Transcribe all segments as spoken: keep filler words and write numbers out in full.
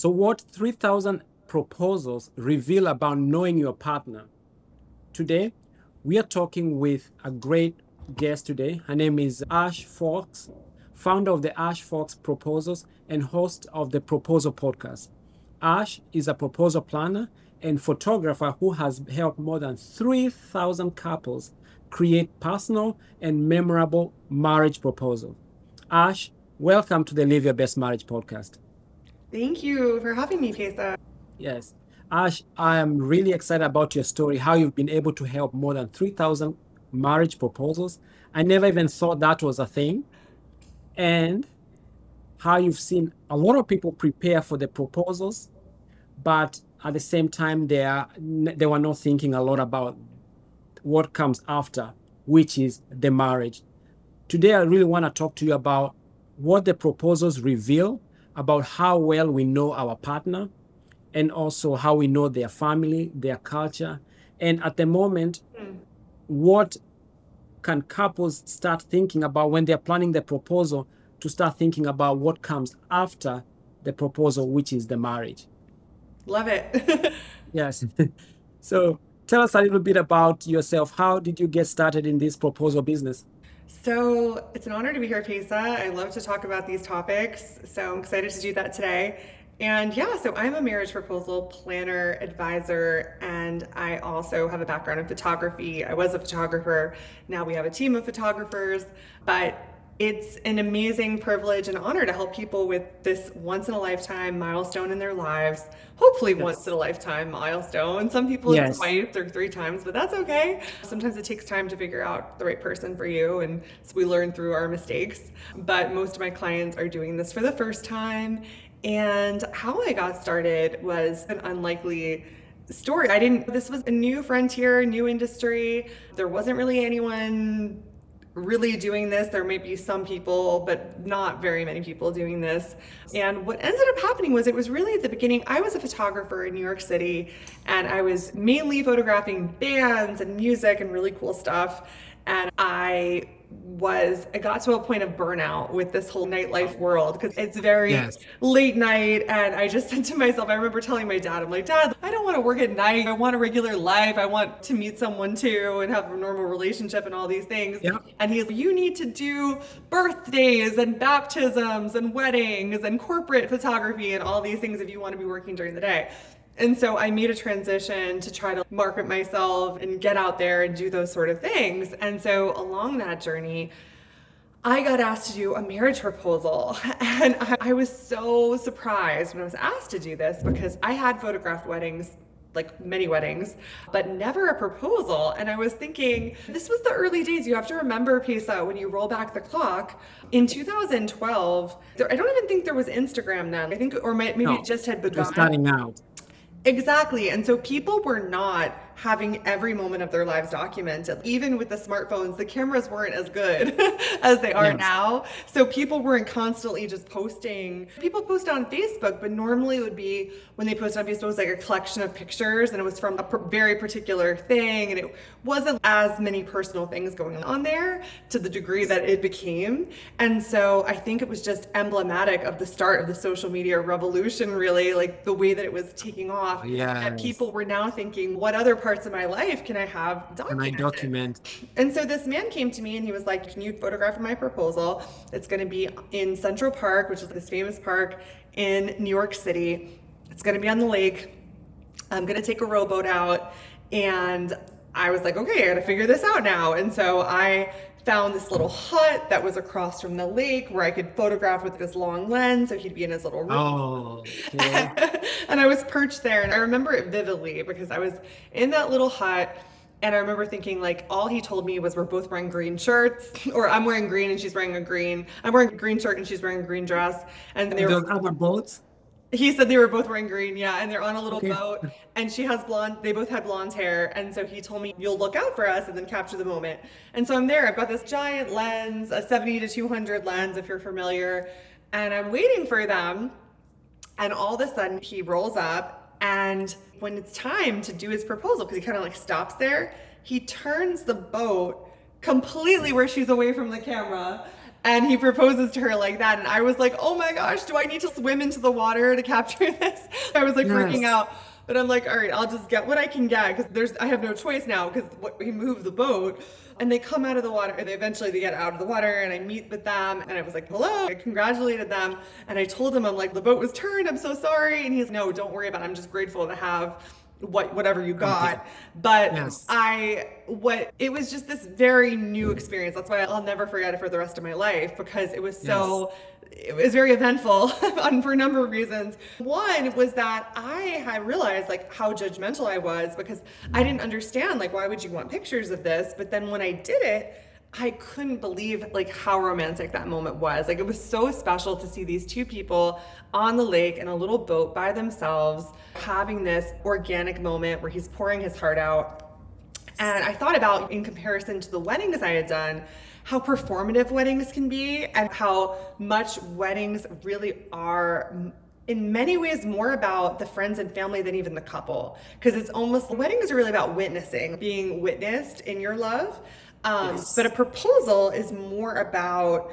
So what three thousand proposals reveal about knowing your partner? Today, we are talking with a great guest today. Her name is Ash Fox, founder of the Ash Fox Proposals and host of the Proposal Podcast. Ash is a proposal planner and photographer who has helped more than three thousand couples create personal and memorable marriage proposals. Ash, welcome to the Live Your Best Marriage podcast. Thank you for having me, Pesa. Yes. Ash, I am really excited about your story, how you've been able to help more than three thousand marriage proposals. I never even thought that was a thing. And how you've seen a lot of people prepare for the proposals, but at the same time, they, are, they were not thinking a lot about what comes after, which is the marriage. Today, I really want to talk to you about what the proposals reveal about how well we know our partner, and also how we know their family, their culture. And at the moment, mm. what can couples start thinking about when they're planning the proposal, to start thinking about what comes after the proposal, which is the marriage? Love it. Yes. So tell us a little bit about yourself. How did you get started in this proposal business? So it's an honor to be here, Pesa. I love to talk about these topics. So I'm excited to do that today. And yeah, so I'm a marriage proposal planner, advisor, and I also have a background in photography. I was a photographer. Now we have a team of photographers, but it's an amazing privilege and honor to help people with this once in a lifetime milestone in their lives. Hopefully yes. Once in a lifetime milestone. Some people yes. twice or three times, but that's okay. Sometimes it takes time to figure out the right person for you, and so we learn through our mistakes. But most of my clients are doing this for the first time. And how I got started was an unlikely story. I didn't, this was a new frontier, new industry. There wasn't really anyone really doing this. There may be some people, but not very many people doing this. And what ended up happening was, it was really at the beginning, I was a photographer in New York City, and I was mainly photographing bands and music and really cool stuff. And I was, I got to a point of burnout with this whole nightlife world, because it's very yes. late night. And I just said to myself, I remember telling my dad, I'm like, Dad, I don't want to work at night. I want a regular life. I want to meet someone too and have a normal relationship and all these things. Yep. And he's like, you need to do birthdays and baptisms and weddings and corporate photography and all these things if you want to be working during the day. And so I made a transition to try to market myself and get out there and do those sort of things. And so along that journey, I got asked to do a marriage proposal. And I was so surprised when I was asked to do this, because I had photographed weddings, like many weddings, but never a proposal. And I was thinking, this was the early days. You have to remember, Pesa, when you roll back the clock, in two thousand twelve, there, I don't even think there was Instagram then. I think, or maybe no, it just had begun. It was starting out. Exactly. And so people were not having every moment of their lives documented. Even with the smartphones, the cameras weren't as good as they are yes. now. So people weren't constantly just posting. People post on Facebook, but normally it would be, when they posted on Facebook, it was like a collection of pictures, and it was from a per- very particular thing. And it wasn't as many personal things going on there to the degree that it became. And so I think it was just emblematic of the start of the social media revolution, really, like the way that it was taking off. Yes. And people were now thinking, what other parts of my life can I have documented? Can I document? And so this man came to me and he was like, can you photograph my proposal? It's going to be in Central Park, which is this famous park in New York City. It's going to be on the lake. I'm going to take a rowboat out. And I was like, okay, I got to figure this out now. And so I found this little hut that was across from the lake where I could photograph with this long lens, so he'd be in his little room. Oh, okay. And I was perched there, and I remember it vividly because I was in that little hut, and I remember thinking, like, all he told me was we're both wearing green shirts, or I'm wearing green and she's wearing a green. I'm wearing a green shirt and she's wearing a green dress. And they Those were other boats? He said they were both wearing green, yeah, and they're on a little okay. boat, and she has blonde, they both had blonde hair, and so he told me, you'll look out for us and then capture the moment. And so I'm there, I've got this giant lens, a seventy to two hundred lens, if you're familiar, and I'm waiting for them, and all of a sudden he rolls up, and when it's time to do his proposal, because he kind of like stops there, he turns the boat completely where she's away from the camera, And he proposes to her like that. And I was like, oh my gosh, do I need to swim into the water to capture this? I was like freaking Yes. out. But I'm like, all right, I'll just get what I can get because there's I have no choice now because we move the boat. And they come out of the water, and they eventually they get out of the water, and I meet with them, and I was like, hello. I congratulated them, and I told him, I'm like, the boat was turned, I'm so sorry. And he's, no, don't worry about it. I'm just grateful to have what whatever you Something. got. But Yes. I what it was just this very new experience. That's why I'll never forget it for the rest of my life because it was Yes. so it was very eventful for a number of reasons. One was that I had realized like how judgmental I was because I didn't understand like why would you want pictures of this? But then when I did it, I couldn't believe like how romantic that moment was. Like it was so special to see these two people on the lake in a little boat by themselves having this organic moment where he's pouring his heart out. And I thought about, in comparison to the weddings I had done, how performative weddings can be and how much weddings really are in many ways more about the friends and family than even the couple. Because it's almost, weddings are really about witnessing, being witnessed in your love. Um, but Yes. a proposal is more about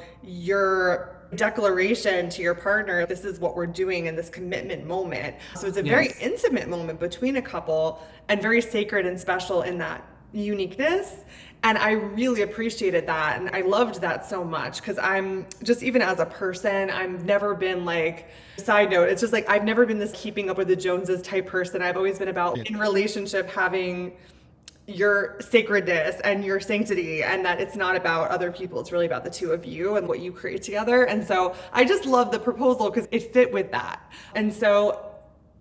your declaration to your partner, this is what we're doing in this commitment moment. So it's a very Yes. intimate moment between a couple and very sacred and special in that uniqueness. And I really appreciated that. And I loved that so much because I'm just, even as a person, I've never been like, side note, it's just like, I've never been this keeping up with the Joneses type person. I've always been about Yes. in relationship having your sacredness and your sanctity and that it's not about other people, it's really about the two of you and what you create together. And so I just love the proposal because it fit with that. And so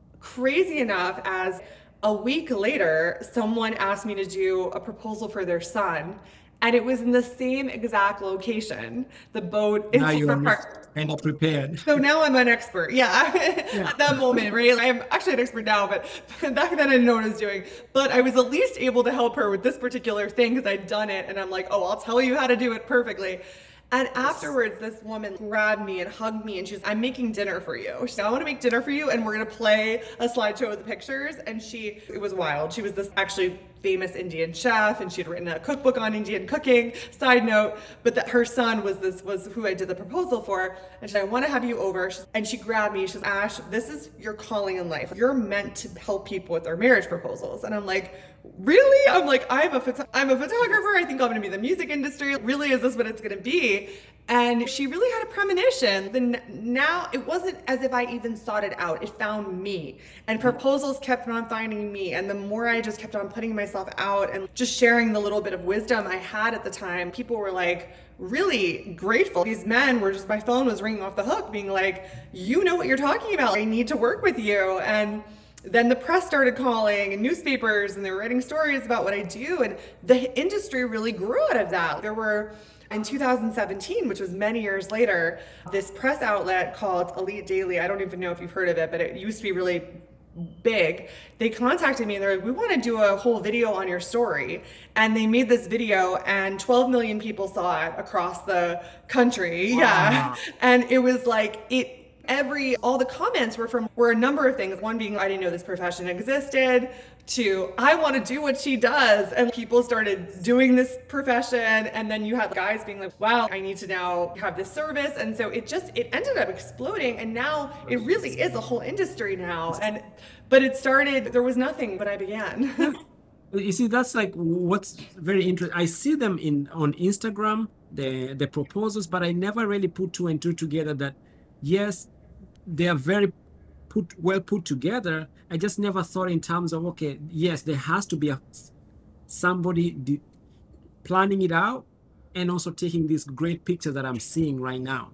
crazy enough, as a week later someone asked me to do a proposal for their son, and it was in the same exact location, the boat in Now you Silver Park. are kind of prepared. So now I'm an expert. Yeah, Yeah. at that moment, right? I'm actually an expert now, but back then I didn't know what I was doing. But I was at least able to help her with this particular thing because I'd done it. And I'm like, oh, I'll tell you how to do it perfectly. And afterwards, this woman grabbed me and hugged me, and she's, I'm making dinner for you. She said, I want to make dinner for you, and we're going to play a slideshow of the pictures. And she, it was wild. She was this actually famous Indian chef, and she had written a cookbook on Indian cooking, side note, but that her son was this, was who I did the proposal for. And she said, I want to have you over. And she grabbed me. She says, Ash, this is your calling in life. You're meant to help people with their marriage proposals. And I'm like, really? I'm like, I'm a photo- I'm a photographer. I think I'm going to be in the music industry. Really, is this what it's going to be? And she really had a premonition. Then now it wasn't as if I even sought it out. It found me, and proposals kept on finding me. And the more I just kept on putting myself out and just sharing the little bit of wisdom I had at the time, people were like really grateful. These men were just, my phone was ringing off the hook being like, you know what you're talking about. I need to work with you. And then the press started calling and newspapers, and they were writing stories about what I do. And the industry really grew out of that. There were, in two thousand seventeen, which was many years later, this press outlet called Elite Daily. I don't even know if you've heard of it, but it used to be really big. They contacted me and they're like, we want to do a whole video on your story. And they made this video, and twelve million people saw it across the country. Wow. Yeah. And it was like, it, every, all the comments were from, were a number of things. One being, I didn't know this profession existed, to, I want to do what she does. And people started doing this profession. And then you had guys being like, wow, I need to now have this service. And so it just, it ended up exploding. And now it really is a whole industry now. And, but it started, there was nothing, but I began. You see, that's like what's very interesting. I see them in on Instagram, the the proposals, but I never really put two and two together that yes, they are very put well put together. I just never thought in terms of, okay, yes, there has to be a somebody de- planning it out and also taking this great picture that I'm seeing right now.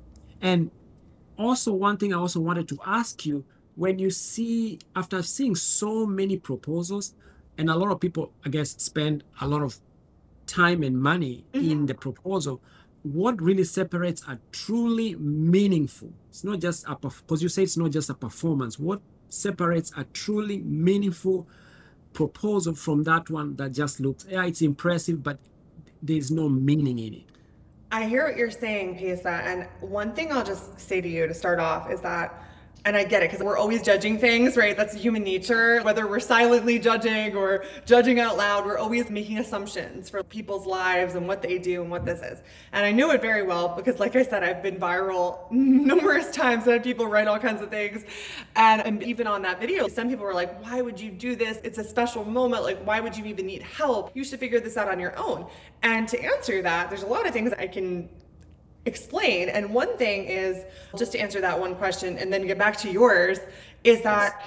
And also one thing I also wanted to ask you, when you see, after seeing so many proposals, and a lot of people, I guess, spend a lot of time and money in the proposal, what really separates a truly meaningful, it's not just a, because you say it's not just a performance, what separates a truly meaningful proposal from that one that just looks, yeah, it's impressive, but there's no meaning in it? I hear what you're saying, Pesa. And one thing I'll just say to you to start off is that And I get it because we're always judging things, right? That's human nature. Whether we're silently judging or judging out loud, we're always making assumptions for people's lives and what they do and what this is. And I know it very well because, like I said, I've been viral numerous times. I had people write all kinds of things. And, and even on that video, some people were like, why would you do this? It's a special moment. Like, why would you even need help? You should figure this out on your own. And to answer that, there's a lot of things I can explain. And one thing is, just to answer that one question and then get back to yours, is that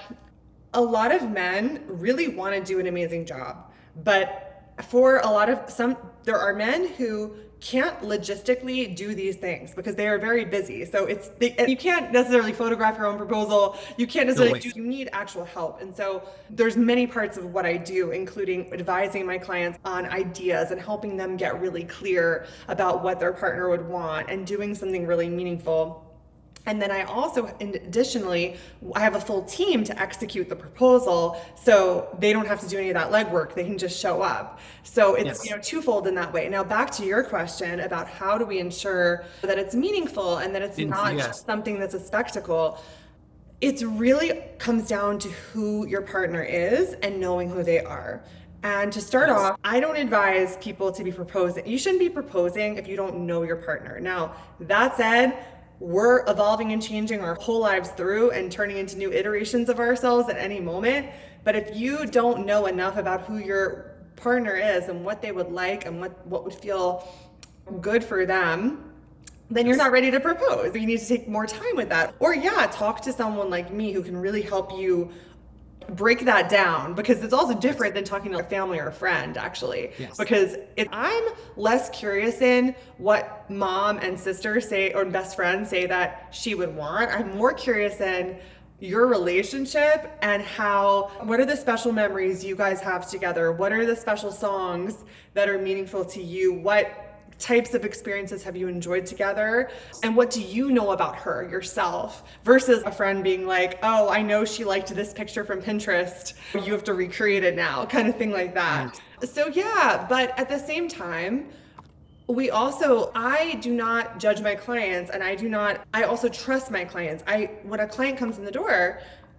a lot of men really want to do an amazing job. But for a lot of some, there are men who can't logistically do these things because they are very busy. So it's, they, you can't necessarily photograph your own proposal. You can't necessarily do, you need actual help. And so there's many parts of what I do, including advising my clients on ideas and helping them get really clear about what their partner would want and doing something really meaningful. And then I also, additionally, I have a full team to execute the proposal, so they don't have to do any of that legwork. They can just show up. So it's yes. you know twofold in that way. Now back to your question about how do we ensure that it's meaningful and that it's in, not yes. just something that's a spectacle. It really comes down to who your partner is and knowing who they are. And to start yes. off, I don't advise people to be proposing. You shouldn't be proposing if you don't know your partner. Now, that said, we're evolving and changing our whole lives through and turning into new iterations of ourselves at any moment. But if you don't know enough about who your partner is and what they would like and what, what would feel good for them, then you're not ready to propose. You need to take more time with that. Or yeah, talk to someone like me who can really help you break that down, because it's also different than talking to a family or a friend, actually. Yes. Because if I'm less curious in what mom and sister say or best friend say that she would want, I'm more curious in your relationship and how, what are the special memories you guys have together? What are the special songs that are meaningful to you? What types of experiences have you enjoyed together? And what do you know about her yourself? Versus a friend being like, oh, I know she liked this picture from Pinterest, you have to recreate it now, kind of thing like that. So yeah, but at the same time, we also, I do not judge my clients, and I do not, I also trust my clients. I, when a client comes in the door,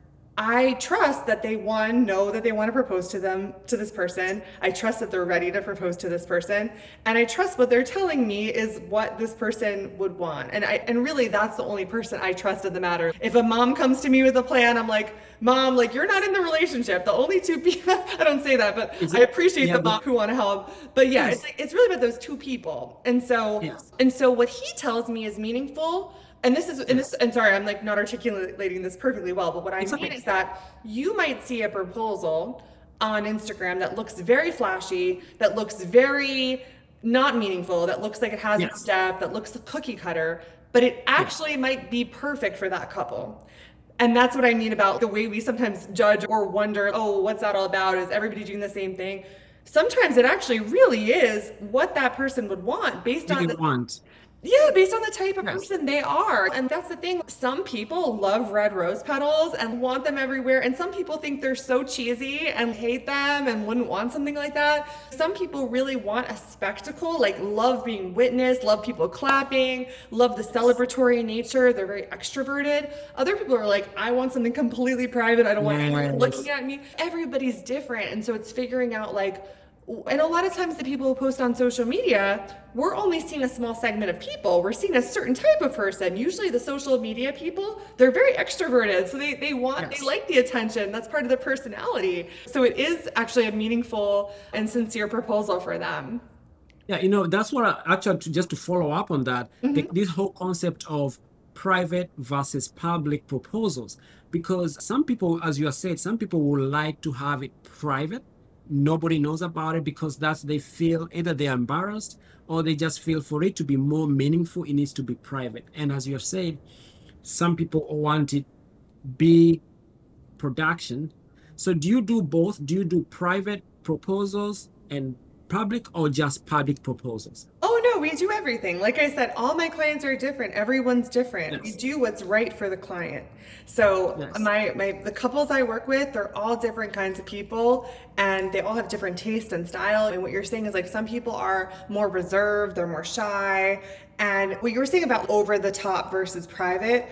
I trust that they, one, know that they want to propose to them, to this person. I trust that they're ready to propose to this person. And I trust what they're telling me is what this person would want. And I, and really that's the only person I trust in the matter. If a mom comes to me with a plan, I'm like, Mom, like, you're not in the relationship. The only two people, I don't say that, but I appreciate yeah, the mom who want to help. But yeah, yes. it's, like, it's really about those two people. And so, yes. and so what he tells me is meaningful. And this is, and this, and sorry, I'm like not articulating this perfectly well, but what I it's mean okay. is that you might see a proposal on Instagram that looks very flashy, that looks very not meaningful, that looks like it has yes. a step, that looks cookie cutter, but it actually yes. might be perfect for that couple. And that's what I mean about the way we sometimes judge or wonder, oh, what's that all about? Is everybody doing the same thing? Sometimes it actually really is what that person would want based on the want. Yeah, based on the type of yes. person they are. And that's the thing. Some people love red rose petals and want them everywhere. And some people think they're so cheesy and hate them and wouldn't want something like that. Some people really want a spectacle, like love being witnessed, love people clapping, love the celebratory nature. They're very extroverted. Other people are like, I want something completely private. I don't want anyone yes. looking at me. Everybody's different. And so it's figuring out like, and a lot of times the people who post on social media, we're only seeing a small segment of people. We're seeing a certain type of person. Usually the social media people, they're very extroverted. So they, they want, yes. they like the attention. That's part of their personality. So it is actually a meaningful and sincere proposal for them. Yeah, you know, that's what I actually, just to follow up on that, mm-hmm. the, this whole concept of private versus public proposals, because some people, as you have said, some people would like to have it private. Nobody knows about it because that's, they feel either they're embarrassed or they just feel for it to be more meaningful, it needs to be private. And as you have said, some people want it big production. So do you do both? Do you do private proposals and public, or just public proposals? Oh no, we do everything. Like I said, all my clients are different. Everyone's different. Yes. We do what's right for the client. So yes. my, my the couples I work with, they're all different kinds of people, and they all have different taste and style. And what you're saying is like some people are more reserved, they're more shy. And what you were saying about over the top versus private,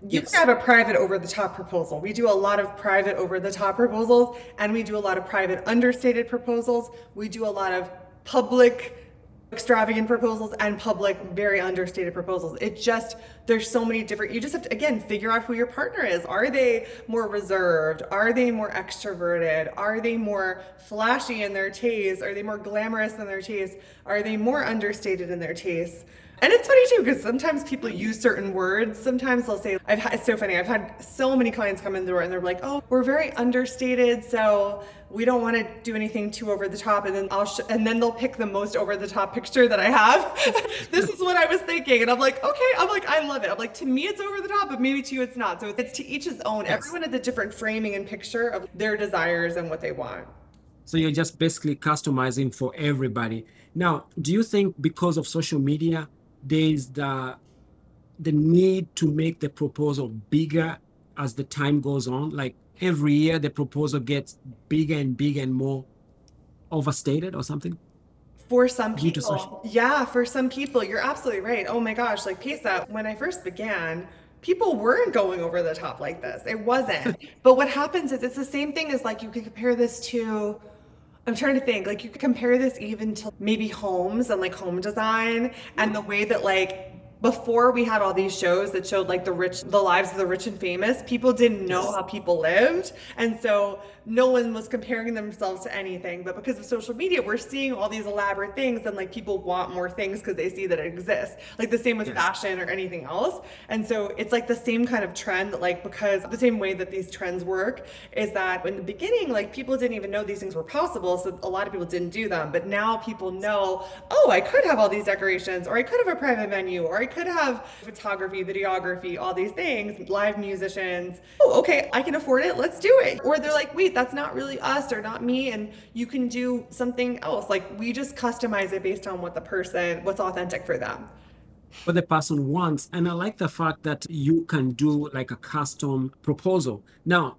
You can Yes. have a private over the top proposal. We do a lot of private over the top proposals, and we do a lot of private understated proposals. We do a lot of public extravagant proposals and public very understated proposals. It just, there's so many different, you just have to, again, figure out who your partner is. Are they more reserved? Are they more extroverted? Are they more flashy in their taste? Are they more glamorous in their taste? Are they more understated in their taste? And it's funny too, because sometimes people use certain words. Sometimes they'll say, I've had, it's so funny. I've had so many clients come in the door and they're like, oh, we're very understated. So we don't want to do anything too over the top. And then I'll, sh- and then they'll pick the most over the top picture that I have. This is what I was thinking. And I'm like, okay, I'm like, I love it. I'm like, to me, it's over the top, but maybe to you, it's not. So it's to each his own. Yes. Everyone has a different framing and picture of their desires and what they want. So you're just basically customizing for everybody. Now, do you think because of social media, there's the the need to make the proposal bigger as the time goes on? Like every year the proposal gets bigger and bigger and more overstated or something For some due to social. people, yeah, for some people, you're absolutely right. Oh my gosh, like Pisa, when I first began, people weren't going over the top like this. It wasn't. But what happens is it's the same thing as like you could compare this to, I'm trying to think, like you could compare this even to maybe homes and like home design and the way that like before we had all these shows that showed like the rich, the lives of the rich and famous, people didn't know Yes. how people lived. And so no one was comparing themselves to anything. But because of social media, we're seeing all these elaborate things and like people want more things because they see that it exists. Like the same with Yes. fashion or anything else. And so it's like the same kind of trend that like, because the same way that these trends work is that in the beginning, like people didn't even know these things were possible. So a lot of people didn't do them. But now people know, oh, I could have all these decorations, or I could have a private venue, or I could have photography, videography, all these things, live musicians. Oh, okay, I can afford it. Let's do it. Or they're like, wait, that's not really us or not me. And you can do something else. Like we just customize it based on what the person, what's authentic for them. What the person wants. And I like the fact that you can do like a custom proposal. Now,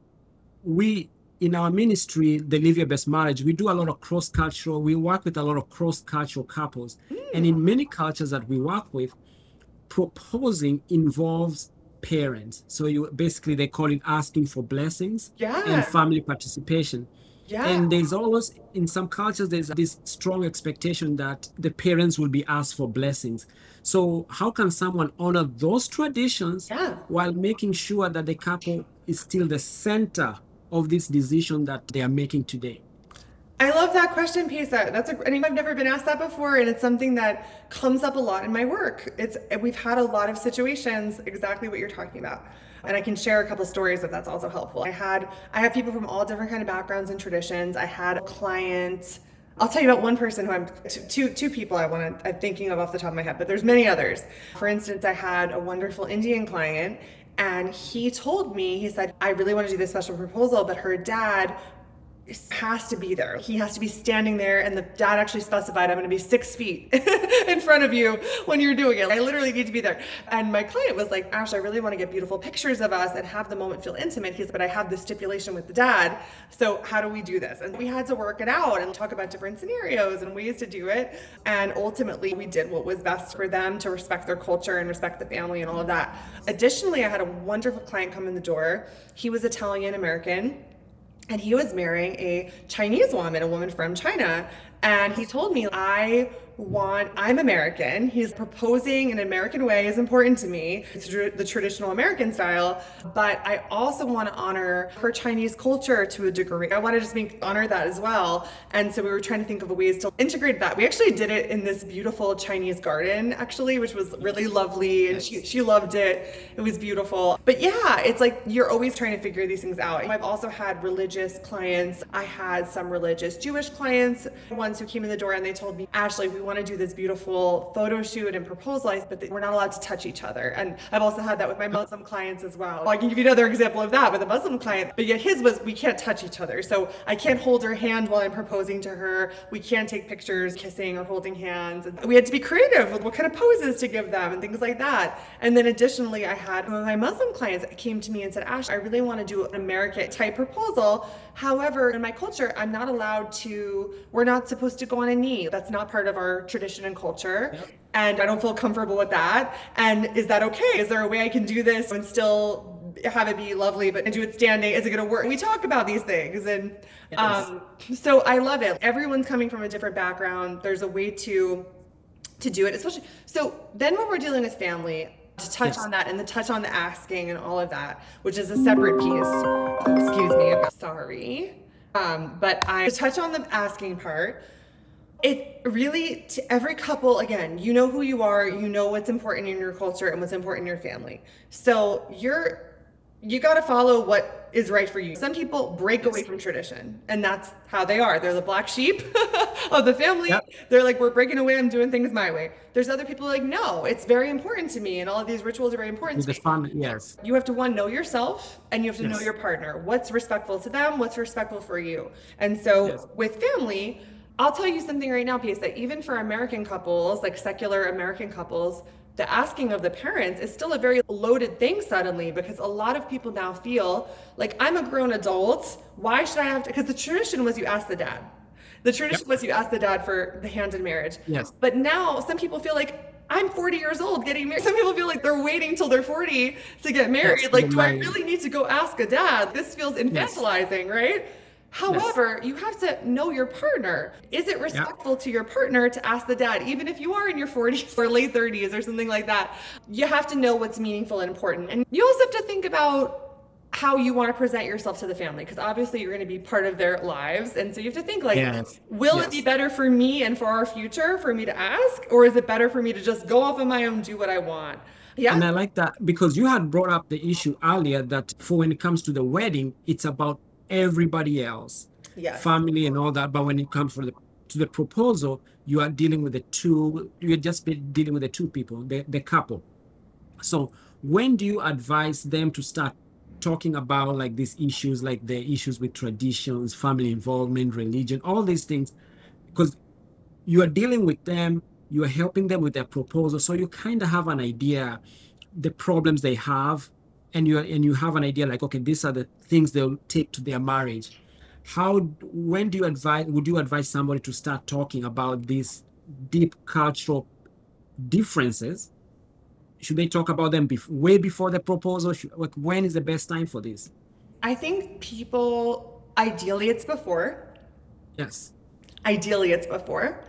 we in our ministry, the Live Your Best Marriage, we do a lot of cross-cultural, we work with a lot of cross-cultural couples. And in many cultures that we work with, proposing involves parents. So you basically they call it asking for blessings and Yeah. family participation. Yeah. And there's always in some cultures there's this strong expectation that the parents will be asked for blessings. So how can someone honor those traditions Yeah. while making sure that the couple is still the center of this decision that they are making today? I love that question, Pisa. That's a, I mean, I've never been asked that before, and it's something that comes up a lot in my work. It's we've had a lot of situations exactly what you're talking about, and I can share a couple stories if that's also helpful. I had I have people from all different kind of backgrounds and traditions. I had a client. I'll tell you about one person who I'm two two people I want to I'm thinking of off the top of my head, but there's many others. For instance, I had a wonderful Indian client, and he told me he said I really want to do this special proposal, but her dad has to be there. He has to be standing there, and the dad actually specified, I'm going to be six feet in front of you when you're doing it. I literally need to be there. And my client was like, Ash, I really want to get beautiful pictures of us and have the moment feel intimate. He's, but I have this stipulation with the dad. So how do we do this? And we had to work it out and talk about different scenarios and ways to do it. And ultimately, we did what was best for them to respect their culture and respect the family and all of that. Additionally, I had a wonderful client come in the door. He was Italian American. And he was marrying a Chinese woman, a woman from China. And he told me, I want, I'm American. He's proposing in an American way is important to me. It's the traditional American style, but I also want to honor her Chinese culture to a degree. I want to just make, honor that as well. And so we were trying to think of ways to integrate that. We actually did it in this beautiful Chinese garden, actually, which was really lovely. And she, she loved it. It was beautiful. But yeah, it's like you're always trying to figure these things out. I've also had religious clients. I had some religious Jewish clients, ones who came in the door and they told me, Ashley, we want to do this beautiful photo shoot and proposal, but we're not allowed to touch each other. And I've also had that with my Muslim clients as well. I can give you another example of that with a Muslim client, but yet his was, we can't touch each other. So I can't hold her hand while I'm proposing to her. We can't take pictures kissing or holding hands. And we had to be creative with what kind of poses to give them and things like that. And then additionally, I had one of my Muslim clients that came to me and said, Ash, I really want to do an American type proposal. However, in my culture, I'm not allowed to, we're not supposed to go on a knee. That's not part of our our tradition and culture. Yep. And I don't feel comfortable with that. And is that okay? Is there a way I can do this and still have it be lovely, but do it standing? Is it going to work? We talk about these things. And Yes. um, so I love it. Everyone's coming from a different background. There's a way to to do it, especially. So then when we're dealing with family, to touch Yes. on that and to touch on the asking and all of that, which is a separate piece. Excuse me. Sorry. Um, but I to touch on the asking part. It really, to every couple, again, you know who you are, you know what's important in your culture and what's important in your family. So you're, you got to follow what is right for you. Some people break away from tradition, and that's how they are. They're the black sheep of the family. Yep. They're like, we're breaking away, I'm doing things my way. There's other people like, no, it's very important to me, and all of these rituals are very important With to the me. family, yes. You have to, one, know yourself, and you have to know Yes. your partner. What's respectful to them? What's respectful for you? And so Yes. with family, I'll tell you something right now, Pace, that even for American couples, like secular American couples, the asking of the parents is still a very loaded thing suddenly, because a lot of people now feel like, I'm a grown adult. Why should I have to? Because the tradition was you ask the dad. The tradition was you ask the dad for the hand in marriage. Yes. But now some people feel like, I'm forty years old getting married. Some people feel like they're waiting till they're forty to get married. Yes, Like, get do I married. really need to go ask a dad? This feels infantilizing, right? However, you have to know your partner. Is it respectful to your partner to ask the dad, even if you are in your forties or late thirties or something like that? You have to know what's meaningful and important. And you also have to think about how you want to present yourself to the family, because obviously you're going to be part of their lives. And so you have to think like, Yes. will Yes. it be better for me and for our future for me to ask? Or is it better for me to just go off on my own, do what I want? Yeah. And I like that because you had brought up the issue earlier that for when it comes to the wedding, it's about everybody else, Yes. family and all that. But when it comes for the to the proposal, you are dealing with the two, you're just be dealing with the two people, the, the couple. So when do you advise them to start talking about like these issues, like the issues with traditions, family involvement, religion, all these things? Because you are dealing with them, you are helping them with their proposal, so you kind of have an idea the problems they have, and you and you have an idea like, okay, these are the things they'll take to their marriage. How, when do you advise, would you advise somebody to start talking about these deep cultural differences? Should they talk about them bef- way before the proposal? Should, like, when is the best time for this? I think people, ideally it's before. Yes. Ideally it's before.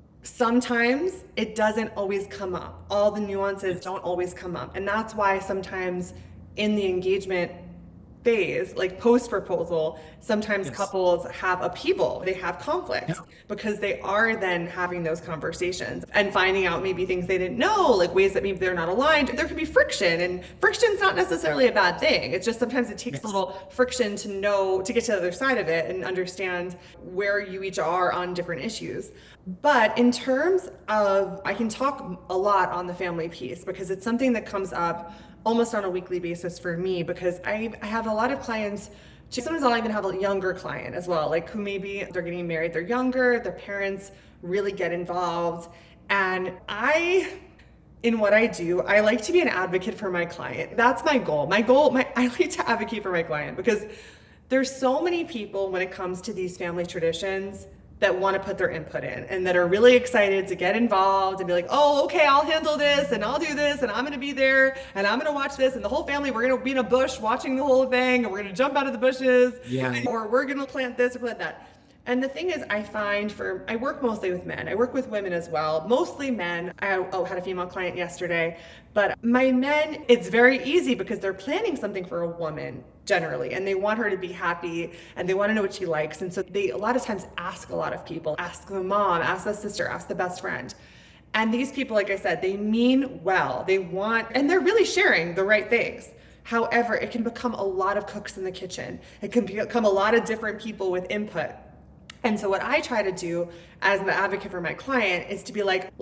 Sometimes it doesn't always come up. All the nuances don't always come up. And that's why sometimes in the engagement phase, like post-proposal, sometimes Yes. couples have upheaval, they have conflict, Yeah. because they are then having those conversations and finding out maybe things they didn't know, like ways that maybe they're not aligned. There can be friction, and friction's not necessarily a bad thing. It's just sometimes it takes Yes. a little friction to know, to get to the other side of it and understand where you each are on different issues. But in terms of, I can talk a lot on the family piece because it's something that comes up almost on a weekly basis for me, because I, I have a lot of clients. Sometimes I'll even have a younger client as well, like who maybe they're getting married, they're younger, their parents really get involved. And I, in what I do, I like to be an advocate for my client. That's my goal. My goal, my I like to advocate for my client because there's so many people when it comes to these family traditions that want to put their input in and that are really excited to get involved and be like, oh, okay, I'll handle this and I'll do this and I'm going to be there and I'm going to watch this, and the whole family, we're going to be in a bush watching the whole thing, and we're going to jump out of the bushes, Yeah. and- or we're going to plant this or plant that. And the thing is, I find for, I work mostly with men. I work with women as well, mostly men. I oh, had a female client yesterday, but my men, it's very easy because they're planning something for a woman generally, and they want her to be happy and they want to know what she likes. And so they, a lot of times, ask a lot of people, ask the mom, ask the sister, ask the best friend. And these people, like I said, they mean well, they want, and they're really sharing the right things. However, it can become a lot of cooks in the kitchen. It can become a lot of different people with input. And so what I try to do as an advocate for my client is to be like, let's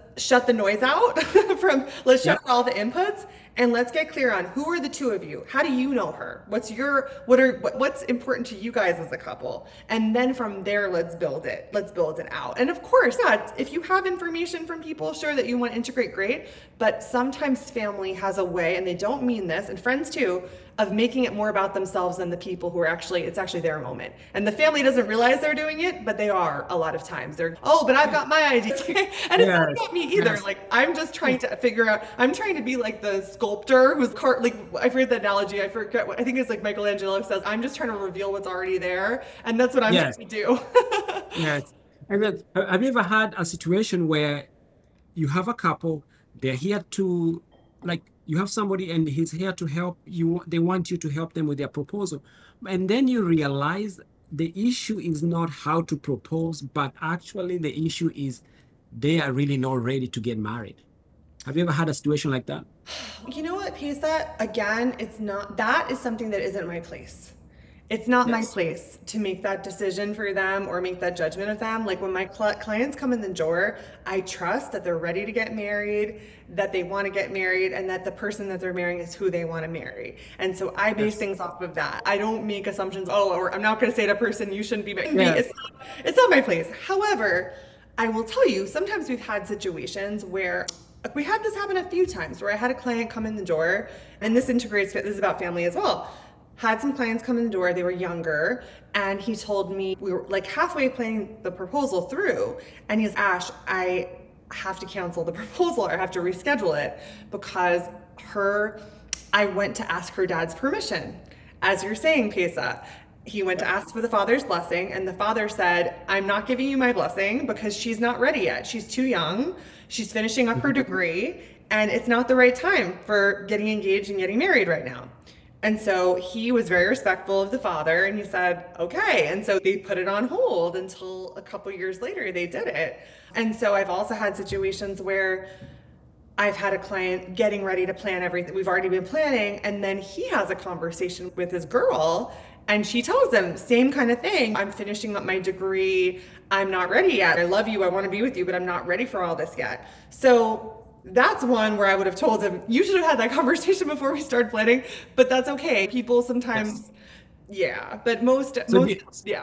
shut the noise out from let's shut Yep. out all the inputs and let's get clear on who are the two of you. How do you know her? What's your what are what, what's important to you guys as a couple? And then from there, let's build it. Let's build it out. And of course, yeah, if you have information from people, sure that you want to integrate, great. But sometimes family has a way, and they don't mean this, and friends too, of making it more about themselves than the people who are actually, it's actually their moment. And the family doesn't realize they're doing it, but they are a lot of times. They're, oh, but I've got my idea. And it's not Yes. about me either. Yes. Like, I'm just trying to figure out, I'm trying to be like the sculptor who's, car- like, I forget the analogy. I forget what, I think it's like Michelangelo says, I'm just trying to reveal what's already there. And that's what I'm Yes. trying to do. Yes. And then, ha- have you ever had a situation where you have a couple, they're here to, like, you have somebody and he's here to help you, they want you to help them with their proposal. And then you realize the issue is not how to propose, but actually the issue is they are really not ready to get married. Have you ever had a situation like that? You know what, Pisa? Again, it's not, that is something that isn't my place. It's not my Yes. place to make that decision for them or make that judgment of them. Like when my cl- clients come in the door, I trust that they're ready to get married, that they want to get married, and that the person that they're marrying is who they want to marry. And so I base Yes. things off of that. I don't make assumptions, oh, or I'm not going to say to a person, you shouldn't be married. Yes. It's not, it's not my place. However, I will tell you, sometimes we've had situations where we had this happen a few times where I had a client come in the door, and this integrates, this is about family as well. Had some clients come in the door, they were younger, and he told me, we were like halfway playing the proposal through, and he's, Ash, I have to cancel the proposal, or I have to reschedule it because her, I went to ask her dad's permission. As you're saying, Pesa, he went to ask for the father's blessing, and the father said, I'm not giving you my blessing because she's not ready yet. She's too young. She's finishing up her degree, and it's not the right time for getting engaged and getting married right now. And so he was very respectful of the father, and he said, okay. And so they put it on hold until a couple years later they did it. And so I've also had situations where I've had a client getting ready to plan everything. We've already been planning, and then he has a conversation with his girl, and she tells him same kind of thing. I'm finishing up my degree. I'm not ready yet. I love you. I want to be with you, but I'm not ready for all this yet. So that's one where I would have told him, you should have had that conversation before we started planning, but that's okay. People sometimes, Yes. yeah, but most, So do most, you, yeah.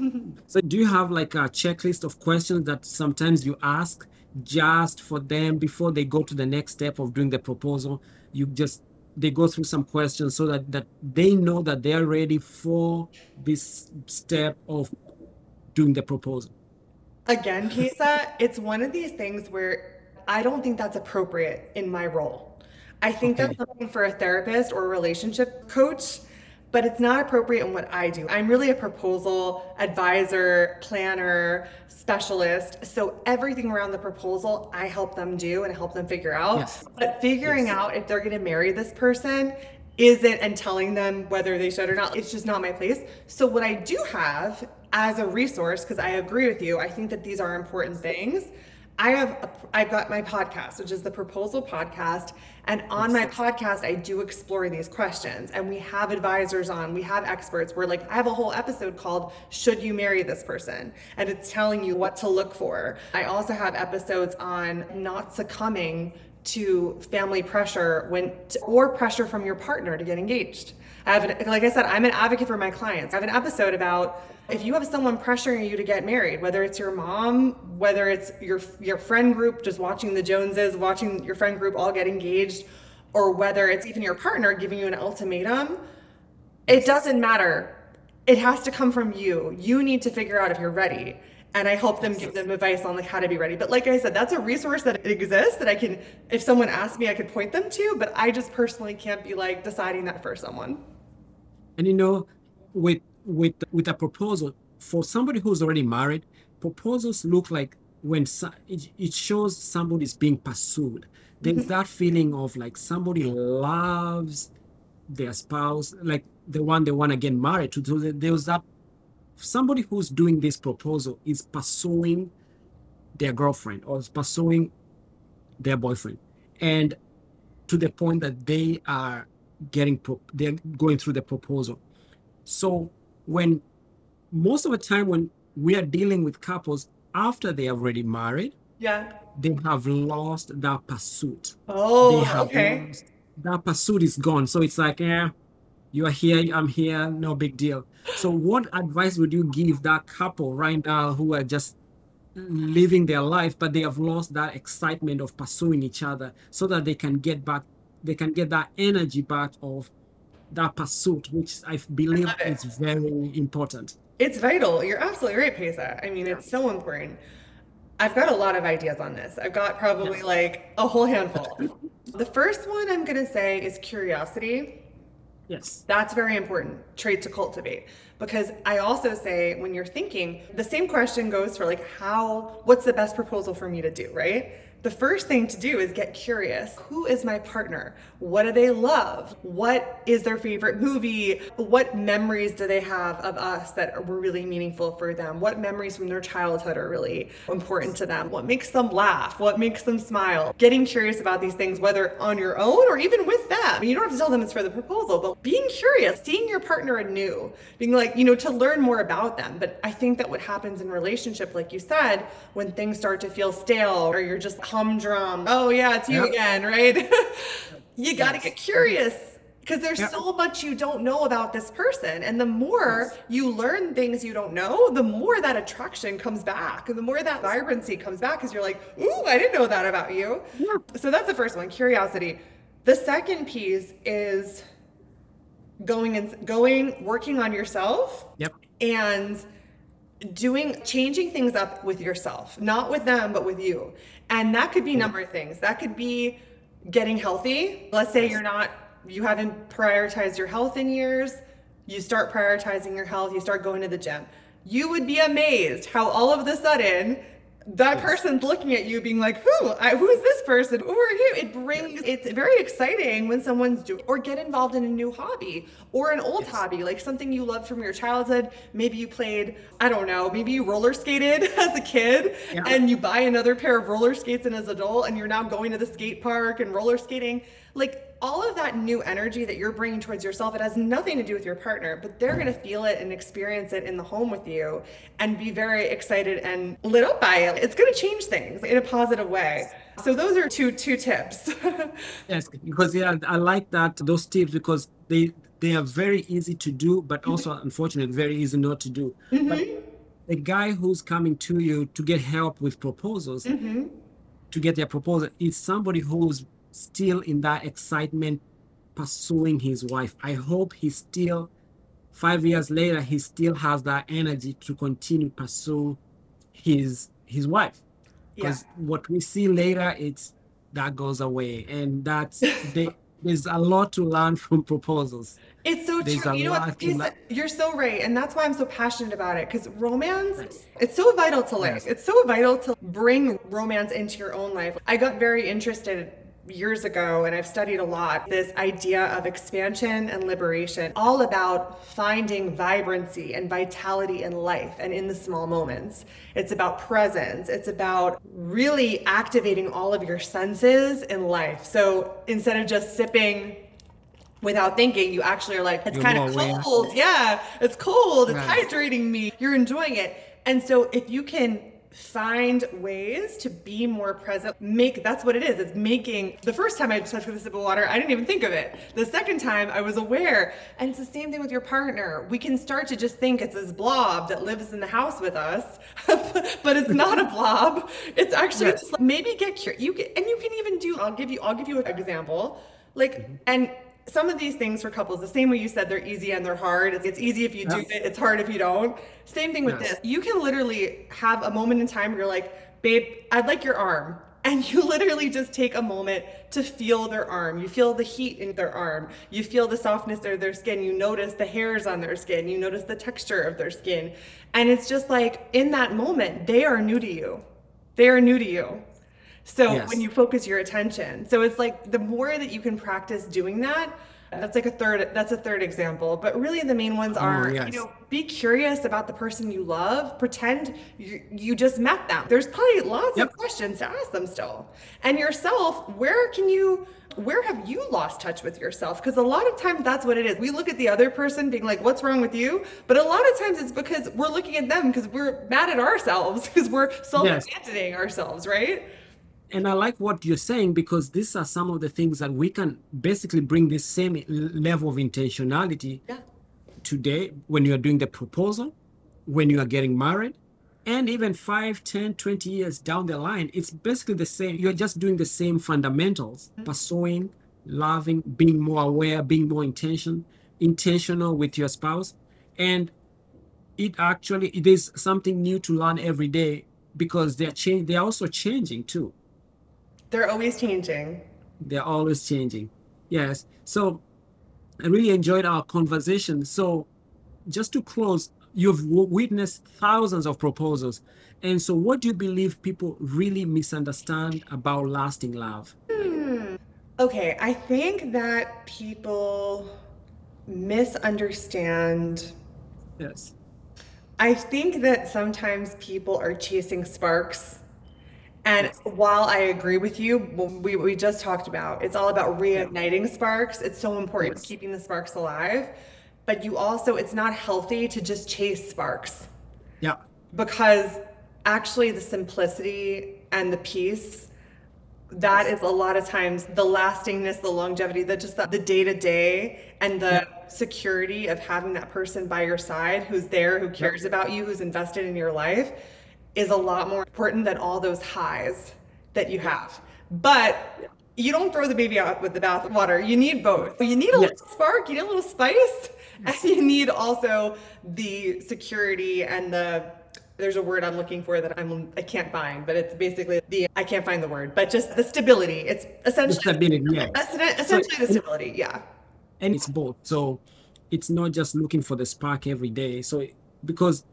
so do you have like a checklist of questions that sometimes you ask just for them before they go to the next step of doing the proposal? You just they go through some questions so that that they know that they are ready for this step of doing the proposal. Again, Kesa, it's one of these things where I don't think that's appropriate in my role. I think that's Okay. something for a therapist or a relationship coach, but it's not appropriate in what I do. I'm really a proposal advisor, planner, specialist. So everything around the proposal, I help them do and help them figure out. Yes. But figuring Yes. out if they're going to marry this person isn't, and telling them whether they should or not, it's just not my place. So what I do have as a resource, because I agree with you, I think that these are important things. I have a, I've got my podcast, which is the Proposal Podcast, and on my Yes. podcast I do explore these questions, and we have advisors on, we have experts. We're like, I have a whole episode called "Should You Marry This Person?" and it's telling you what to look for. I also have episodes on not succumbing to family pressure when or pressure from your partner to get engaged. I have an, like I said, I'm an advocate for my clients. I have an episode about if you have someone pressuring you to get married, whether it's your mom, whether it's your your friend group just watching the Joneses, watching your friend group all get engaged, or whether it's even your partner giving you an ultimatum, it doesn't matter. It has to come from you. You need to figure out if you're ready. And I help them, give them advice on like how to be ready. But like I said, that's a resource that exists that I can, if someone asks me, I could point them to, but I just personally can't be like deciding that for someone. And you know, with with with a proposal for somebody who's already married, proposals look like when so- it, it shows somebody's being pursued. There's that feeling of like somebody loves their spouse, like the one they want to get married to. So there- there's that somebody who's doing this proposal is pursuing their girlfriend or is pursuing their boyfriend, and to the point that they are getting pro- they're going through the proposal. So when most of the time when we are dealing with couples after they are already married, Yeah. they have lost that pursuit. They Oh, have okay. lost that pursuit is gone. So it's like, yeah, you are here, I'm here, no big deal. So what advice would you give that couple right now who are just living their life, but they have lost that excitement of pursuing each other so that they can get back, they can get that energy back of that pursuit, which I I believe love is it. very important. It's vital. You're absolutely right, Pesa. I mean, Yeah. it's so important. I've got a lot of ideas on this. I've got probably Yes. like a whole handful. The first one I'm going to say is curiosity. Yes. That's very important trait to cultivate because I also say when you're thinking, the same question goes for like how what's the best proposal for me to do, right? The first thing to do is get curious. Who is my partner? What do they love? What is their favorite movie? What memories do they have of us that were really meaningful for them? What memories from their childhood are really important to them? What makes them laugh? What makes them smile? Getting curious about these things, whether on your own or even with them. You don't have to tell them it's for the proposal, but being curious, seeing your partner anew, being like, you know, to learn more about them. But I think that what happens in relationship, like you said, when things start to feel stale or you're just humdrum, oh yeah, it's you Yeah. again, right? You got to get Yes. curious because there's Yeah. so much you don't know about this person. And the more Yes. you learn things you don't know, the more that attraction comes back and the more that vibrancy comes back because you're like, ooh, I didn't know that about you. Yeah. So that's the first one, curiosity. The second piece is going and going, working on yourself Yep. and doing changing things up with yourself, not with them but with you. And that could be a Yeah. number of things. That could be getting healthy. Let's say you're Yes. not you haven't prioritized your health in years. You start prioritizing your health, you start going to the gym. You would be amazed how all of a sudden that Yes. person's looking at you being like, who I, who is this person, who are you? It brings it's very exciting when someone's doing or get involved in a new hobby or an old Yes. hobby, like something you loved from your childhood. Maybe you played, I don't know, maybe you roller skated as a kid Yeah. and you buy another pair of roller skates and as an adult and you're now going to the skate park and roller skating. Like all of that new energy that you're bringing towards yourself, it has nothing to do with your partner, but they're going to feel it and experience it in the home with you and be very excited and lit up by it. It's going to change things in a positive way. So those are two two tips. Yes, because yeah, I like that those tips because they they are very easy to do, but also unfortunately very easy not to do. But Hmm. the guy who's coming to you to get help with proposals, Hmm. to get their proposal, is somebody who's still in that excitement pursuing his wife. I hope he still, five years later, he still has that energy to continue pursue his his wife. Yeah. Because what we see later, it's that goes away, and that's they, there's a lot to learn from proposals. It's so There's true. a You know what? lot to Pisa, learn. you're so right. And that's why I'm so passionate about it. Because romance, Yes. it's so vital to life. Yes. It's so vital to bring romance into your own life. I got very interested years ago, and I've studied a lot, this idea of expansion and liberation, all about finding vibrancy and vitality in life and in the small moments. It's about presence. It's about really activating all of your senses in life. So instead of just sipping without thinking, you actually are like, it's You're kind of more aware. cold. Yeah, it's cold. It's Right. hydrating me. You're enjoying it. And so if you can find ways to be more present, make that's what it is. It's making the first time I touched with a sip of water, I didn't even think of it. The second time I was aware. And it's the same thing with your partner. We can start to just think it's this blob that lives in the house with us, but it's not a blob. It's actually Yes. just like, maybe get curious. You can, and you can even do, I'll give you, I'll give you an example. Like, and some of these things for couples, the same way you said they're easy and they're hard. It's, it's easy if you do Yeah. it, it's hard if you don't. Same thing with Yes. this. You can literally have a moment in time where you're like, babe, I'd like your arm. And you literally just take a moment to feel their arm. You feel the heat in their arm. You feel the softness of their skin. You notice the hairs on their skin. You notice the texture of their skin. And it's just like in that moment, they are new to you. They are new to you. So Yes. when you focus your attention, so it's like the more that you can practice doing that, That's like a third, that's a third example. But really the main ones Oh, are, you yes. know, be curious about the person you love. Pretend you, you just met them. There's probably lots of Yep. questions to ask them still. And yourself, where can you, where have you lost touch with yourself? Because a lot of times that's what it is. We look at the other person being like, what's wrong with you? But a lot of times it's because we're looking at them because we're mad at ourselves, because we're Yes. self-abandoning ourselves, right? And I like what you're saying because these are some of the things that we can basically bring this same l- level of intentionality Yeah. today when you are doing the proposal, when you are getting married, and even five, ten, twenty years down the line. It's basically the same. You're just doing the same fundamentals, pursuing, loving, being more aware, being more intention, intentional with your spouse. And it actually, it is something new to learn every day because they're change, they're also changing too. They're always changing. They're always changing. Yes. So I really enjoyed our conversation. So just to close, you've w- witnessed thousands of proposals. And so what do you believe people really misunderstand about lasting love? Hmm. Okay, I think that people misunderstand. Yes. I think that sometimes people are chasing sparks. And Yes. while I agree with you, we, we just talked about, it's all about Yeah. reigniting sparks. It's so important Yes. keeping the sparks alive. But you also, it's not healthy to just chase sparks, Yeah. because actually the simplicity and the peace, that Yes. is a lot of times the lastingness, the longevity, the just the, the day-to-day and Yeah. the security of having that person by your side who's there, who Yeah. cares about you, who's invested in your life, is a lot more important than all those highs that you Yeah. have. But Yeah. you don't throw the baby out with the bathwater. You need both. You need a little Yes. spark, you need a little spice, and Yes. you need also the security and the, there's a word I'm looking for that I'm I can't find, but it's basically the, I can't find the word, but just the stability. It's The essentially stability. Yes. So, essentially the and, stability. Yeah. and it's both. So it's not just looking for the spark every day. So, because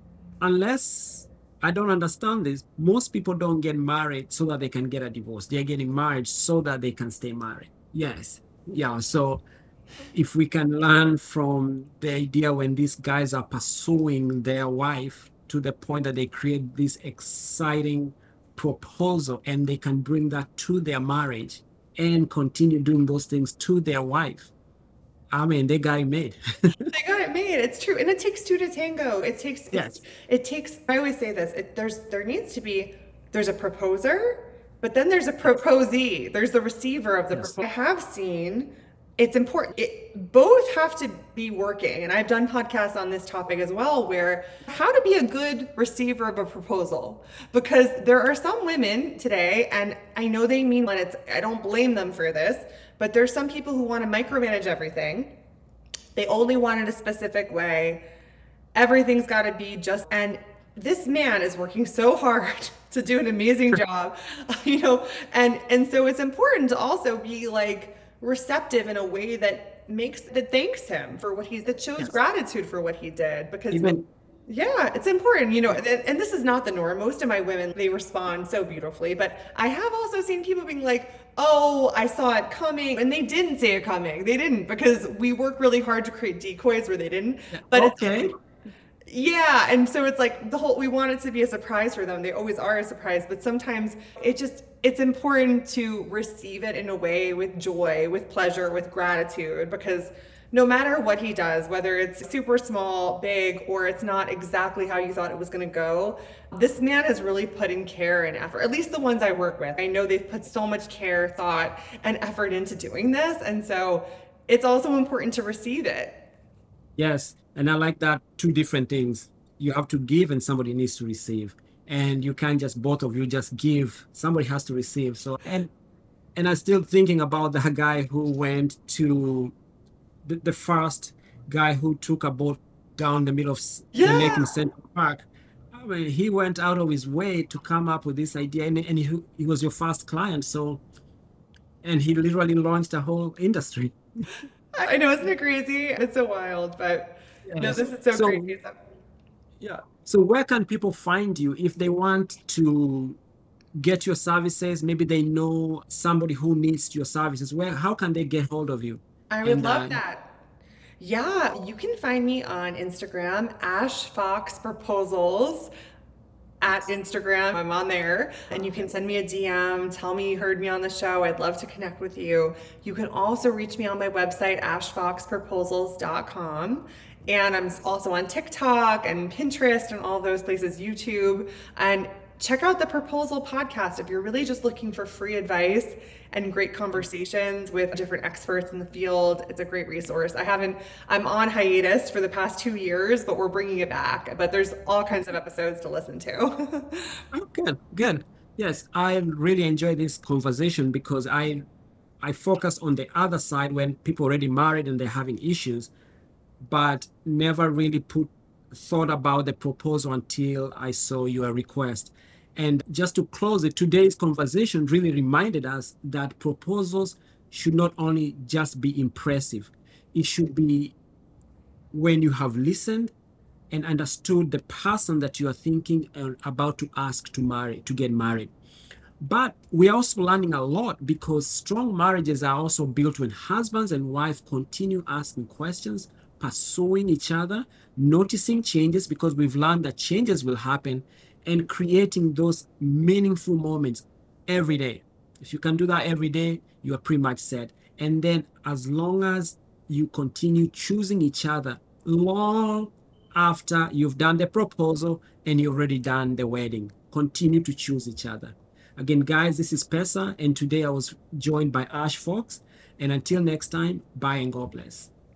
unless I don't understand this, most people don't get married so that they can get a divorce. They're getting married so that they can stay married. Yes. Yeah. So if we can learn from the idea when these guys are pursuing their wife to the point that they create this exciting proposal and they can bring that to their marriage and continue doing those things to their wife, I mean, they got it made. They got it made. It's true, and it takes two to tango. It takes it's Yes. it takes. I always say this. It, there's there needs to be there's a proposer, but then there's a proposee. There's the receiver of the Yes. proposal. I have seen. It's important. It both have to be working, and I've done podcasts on this topic as well, where how to be a good receiver of a proposal, because there are some women today, and I know they mean when it's. I don't blame them for this, but there's some people who want to micromanage everything. They only want it a specific way. Everything's got to be just, and this man is working so hard to do an amazing job, you know, and and so it's important to also be like receptive in a way that makes that thanks him for what he's that shows Yes. gratitude for what he did, because Even yeah, it's important, you know, and, and this is not the norm. Most of my women, they respond so beautifully, but I have also seen people being like, oh, I saw it coming, and they didn't see it coming. They didn't, because we work really hard to create decoys where they didn't. But it's, okay. yeah, and so it's like the whole, we want it to be a surprise for them. They always are a surprise, but sometimes it just, it's important to receive it in a way with joy, with pleasure, with gratitude, because no matter what he does, whether it's super small, big, or it's not exactly how you thought it was going to go, this man has really put in care and effort, at least the ones I work with. I know they've put so much care, thought, and effort into doing this. And so it's also important to receive it. Yes. And I like that two different things. You have to give and somebody needs to receive. And you can't just both of you just give. Somebody has to receive. So and and I'm still thinking about that guy who went to the, the first guy who took a boat down the middle of s- the lake Yeah. in Central Park. I mean, he went out of his way to come up with this idea, and, and he, he was your first client. So, and he literally launched a whole industry. I know, isn't it crazy? It's so wild, but no, Yes. this is so So, crazy. So, yeah. So, where can people find you if they want to get your services? Maybe they know somebody who needs your services. Where, how can they get hold of you? I would And love uh, that. Yeah, you can find me on Instagram, Ash Fox Proposals at Instagram. I'm on there, and you can send me a D M, tell me you heard me on the show. I'd love to connect with you. You can also reach me on my website, ash fox proposals dot com. And I'm also on TikTok and Pinterest and all those places, YouTube. And check out the Proposal Podcast if you're really just looking for free advice and great conversations with different experts in the field. It's a great resource. I haven't, I'm on hiatus for the past two years, but we're bringing it back. But there's all kinds of episodes to listen to. oh, good, good. Yes, I really enjoy this conversation because I I focus on the other side when people already married and they're having issues, but never really put thought about the proposal until I saw your request. And just to close it, today's conversation really reminded us that proposals should not only just be impressive, it should be when you have listened and understood the person that you are thinking and about to ask to marry, to get married. But we're also learning a lot because strong marriages are also built when husbands and wives continue asking questions, pursuing each other, noticing changes because we've learned that changes will happen, and creating those meaningful moments every day. If you can do that every day, you are pretty much set. And then as long as you continue choosing each other long after you've done the proposal and you've already done the wedding, continue to choose each other. Again, guys, this is Pesa, and today I was joined by Ash Fox. And until next time, bye and God bless.